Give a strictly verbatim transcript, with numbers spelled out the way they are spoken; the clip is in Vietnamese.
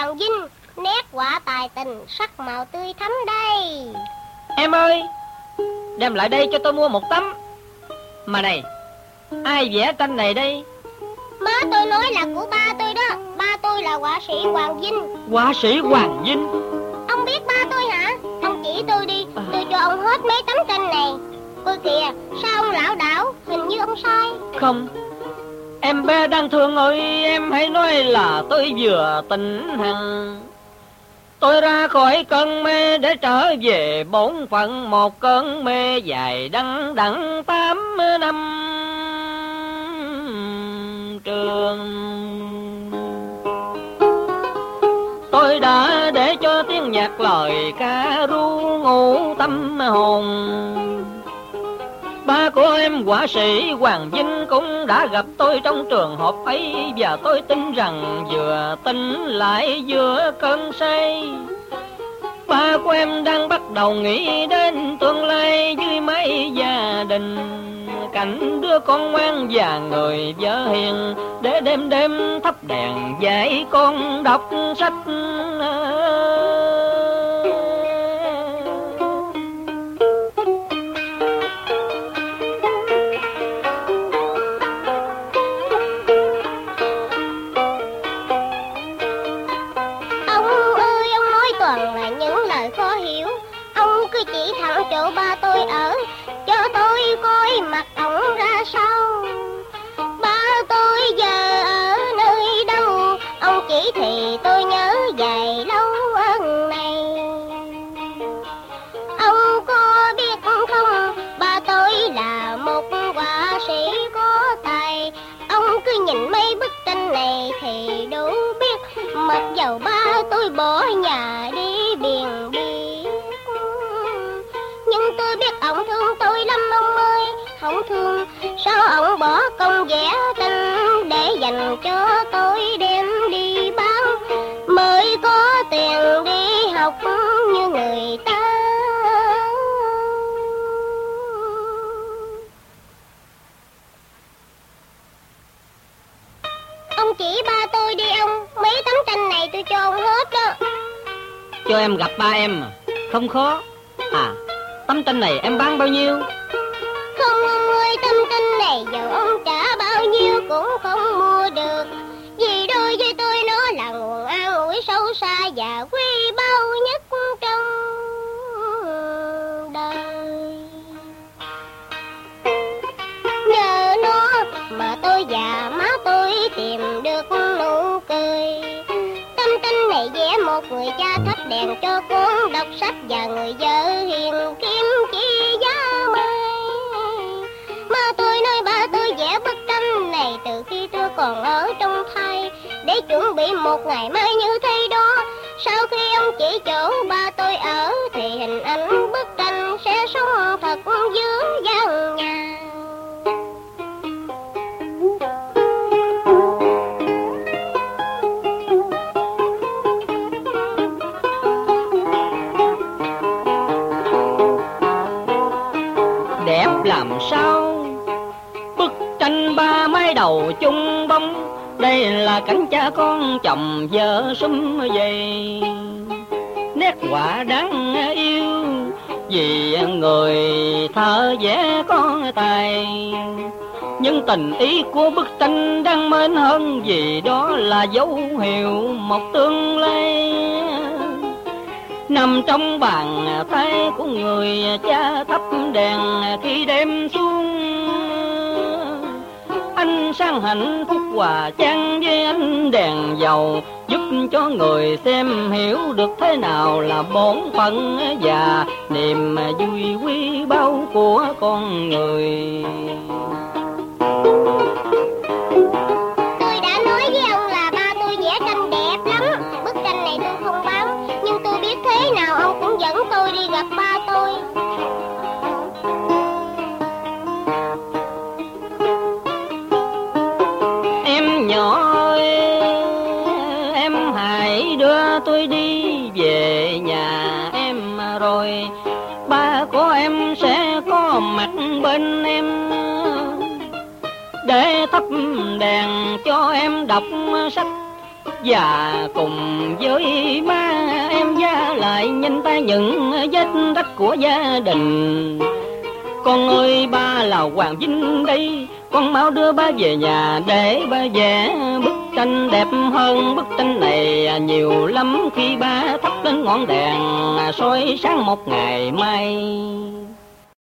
Hoàng Vinh, nét họa tài tình, sắc màu tươi thắm đây. Em ơi, đem lại đây cho tôi mua một tấm. Mà này, ai vẽ tranh này đây? Má tôi nói là của ba tôi đó. Ba tôi là họa sĩ Hoàng Vinh. Họa sĩ Hoàng Vinh? Ông biết ba tôi hả? Ông chỉ tôi đi, tôi cho ông hết mấy tấm tranh này. Ôi kìa, sao ông lão đảo? Hình như ông sai. Không, em bé đang thương ơi, em hãy nói là tôi vừa tỉnh hằng. Tôi ra khỏi cơn mê để trở về bổn phận, một cơn mê dài đắng đẵng tám năm trường. Tôi đã để cho tiếng nhạc lời ca ru ngủ tâm hồn. Ba của em họa sĩ Hoàng Vinh cũng đã gặp tôi trong trường hợp ấy, và tôi tin rằng vừa tỉnh lại vừa cơn say. Ba của em đang bắt đầu nghĩ đến tương lai dưới mái gia đình, cảnh đứa con ngoan và người vợ hiền, để đêm đêm thắp đèn dạy con đọc sách. Chỉ thẳng chỗ ba tôi ở, cho tôi coi mặt ổng ra sao. Ba tôi giờ ở nơi đâu, ông chỉ thì tôi nhớ dài lâu ân này. Ông có biết không, ba tôi là một họa sĩ có tài. Ông cứ nhìn mấy bức tranh này thì đủ biết, mặc dầu ba tôi bỏ nhà đi biển biên. Nhưng tôi biết ổng thương tôi lắm ông ơi. Không thương, sao ổng bỏ công vẽ tranh để dành cho tôi đem đi bán, mới có tiền đi học như người ta. Ông chỉ ba tôi đi ông, mấy tấm tranh này tôi cho ông hết đó. Cho em gặp ba em mà, không khó. À, tấm tranh này em bán bao nhiêu? Không ông ơi, tấm tranh này giờ ông trả bao nhiêu cũng không mua được. Vì đối với tôi nó là nguồn an ủi sâu xa và quý báu nhất trong đời. Nhờ nó mà tôi và má tôi tìm được nụ cười. Tấm tranh này vẽ một người cha thắp đèn cho con đọc sách, và người vợ hiền kiếm chi giá mai. Má tôi nói ba tôi vẽ bức tranh này từ khi tôi còn ở trong thai, để chuẩn bị một ngày mai như thế đó. Sau khi ông chỉ chỗ ba tôi ở thì hình ảnh bức tranh sẽ sống thật giữa gian nhà. Đẹp làm sao, bức tranh ba mái đầu chung bông, đây là cảnh cha con chồng vợ sum vầy. Nét họa đáng yêu vì người thợ vẽ có tài, nhưng tình ý của bức tranh đáng mến hơn vì đó là dấu hiệu một tương lai nằm trong bàn tay của người cha thắp đèn khi đêm xuống. Ánh sáng hạnh phúc hòa chan với ánh đèn dầu, giúp cho người xem hiểu được thế nào là bổn phận và niềm vui quý báu của con người. Tôi đã nói với ông là ba tôi vẽ tranh đẹp lắm. Bức tranh này tôi không bán, nhưng tôi biết thế nào ông cũng dẫn tôi đi gặp ba tôi. Em nhỏ ơi, em hãy đưa tôi đi về nhà em rồi ba của em sẽ có mặt bên em, để thắp đèn cho em đọc sách Và cùng với má em gia lại nhanh tay những vết rách của gia đình. Con ơi ba là Hoàng Vinh đây, con mau đưa ba về nhà để ba vẽ bức tranh đẹp hơn bức tranh này nhiều lắm. Khi ba thắp lên ngọn đèn soi sáng một ngày mai.